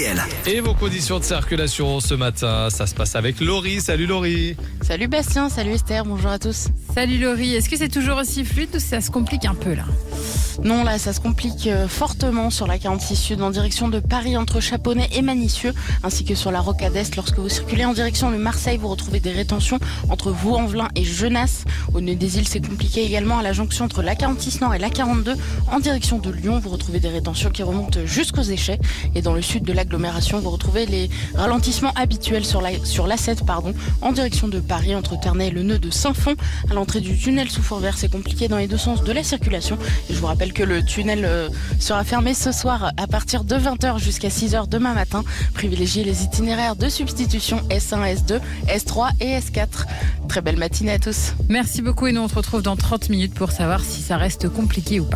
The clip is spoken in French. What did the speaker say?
RTL. Et vos conditions de circulation ce matin, ça se passe avec Laurie. Salut Laurie. Salut Bastien, salut Esther, bonjour à tous. Salut Laurie, est-ce que c'est toujours aussi fluide ou ça se complique un peu là ? Non, là, ça se complique fortement sur la 46 Sud en direction de Paris entre Chaponnet et Manicieux, ainsi que sur la Rocade Est. Lorsque vous circulez en direction de Marseille, vous retrouvez des rétentions entre Vaux-en-Velin et Genasse. Au nœud des îles, c'est compliqué également à la jonction entre la 46 Nord et la 42. En direction de Lyon, vous retrouvez des rétentions qui remontent jusqu'aux Échets. Et dans le sud de l'agglomération, vous retrouvez les ralentissements habituels sur l'A7, en direction de Paris entre Ternay et le nœud de Saint-Fond. À l'entrée du tunnel sous Fourvière, c'est compliqué dans les deux sens de la circulation. Et je vous rappelle que le tunnel sera fermé ce soir à partir de 20h jusqu'à 6h demain matin. Privilégiez les itinéraires de substitution S1, S2, S3 et S4. Très belle matinée à tous. Merci beaucoup et nous on se retrouve dans 30 minutes pour savoir si ça reste compliqué ou pas.